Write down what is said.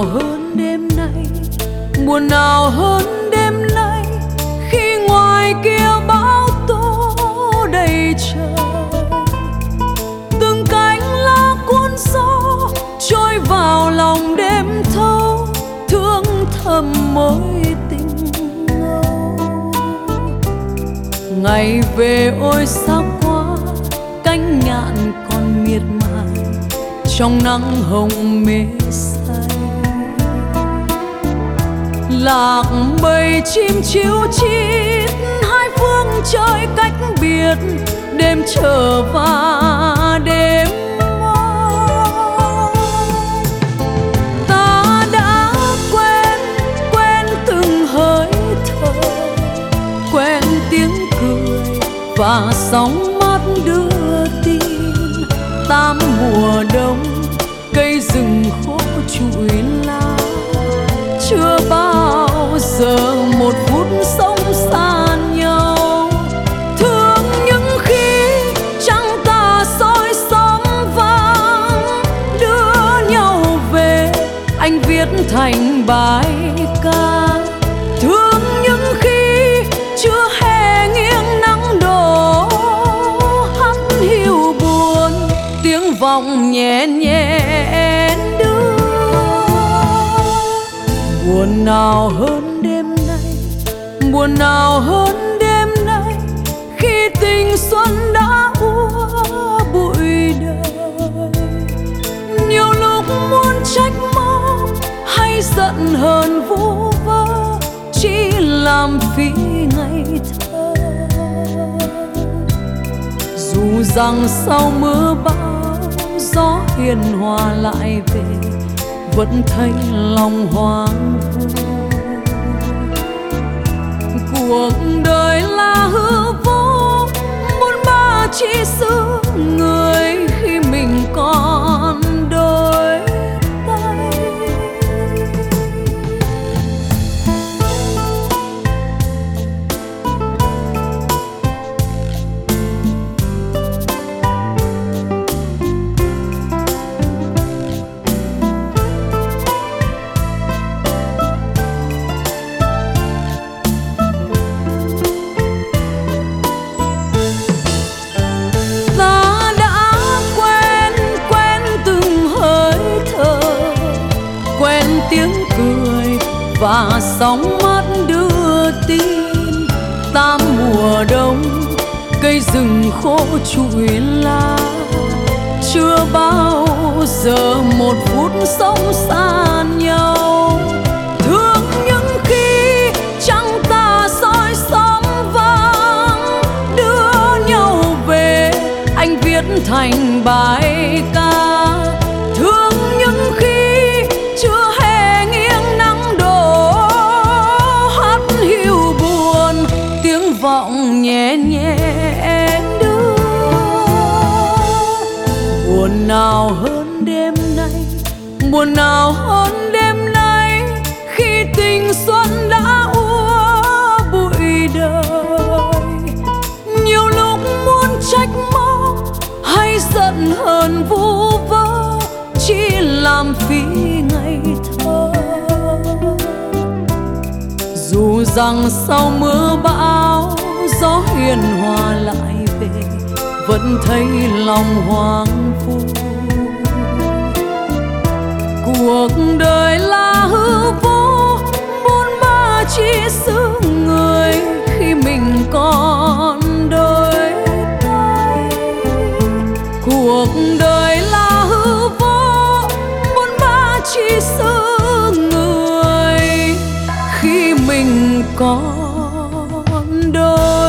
nào hơn đêm nay, buồn nào hơn đêm nay, khi ngoài kia bão tố đầy trời. Từng cánh lá cuốn gió trôi vào lòng đêm thâu, thương thầm mối tình ngâu. Ngày về ôi xa quá, cánh nhạn còn miệt mài trong nắng hồng mê say. Lạc bầy chim chíu chít hai phương trời cách biệt, đêm chờ và đêm mong. Ta đã quen từng hơi thở, quen tiếng cười và sóng mắt đưa tin. Tám mùa đông cây rừng khô trụi lá, chưa bao giờ một phút sống xa nhau. Thương những khi trăng tà soi sóng vàng, đưa nhau về anh viết thành bài ca. Thương những khi chưa hè nghiêng nắng đổ, hắt hiu buồn tiếng vọng nhẹ nhẹ đưa. Buồn nào hơn đêm nay, buồn nào hơn đêm nay, khi tình xuân đã úa bụi đời. Nhiều lúc muốn trách móc hay giận hờn vu vơ, chỉ làm phí ngày thơ. Dù rằng sau mưa bão gió hiền hòa lại về, vẫn thấy lòng hoang vu. Cuộc đời là hư vô, muốn ba chỉ xứ người khi mình còn đôi tay. Tiếng cười và sóng mắt đưa tin. Tám mùa đông cây rừng khô trụi lá, chưa bao giờ một phút sống xa nhau. Thương những khi trăng tà soi sóng vàng, đưa nhau về anh viết thành bài ca. Thương những khi vọng nhẹ nhẹ đưa. Buồn nào hơn đêm nay, buồn nào hơn đêm nay, khi tình xuân đã úa bụi đời. Nhiều lúc muốn trách móc hay giận hờn vu vơ, chỉ làm phí ngày thơ. Dù rằng sau mưa bão gió hiền hòa lại về, vẫn thấy lòng hoang vu. Cuộc đời là hư vô, bốn ba chỉ xứ người khi mình còn đôi tay. Cuộc đời là hư vô, bốn ba chỉ xứ người khi mình còn đôi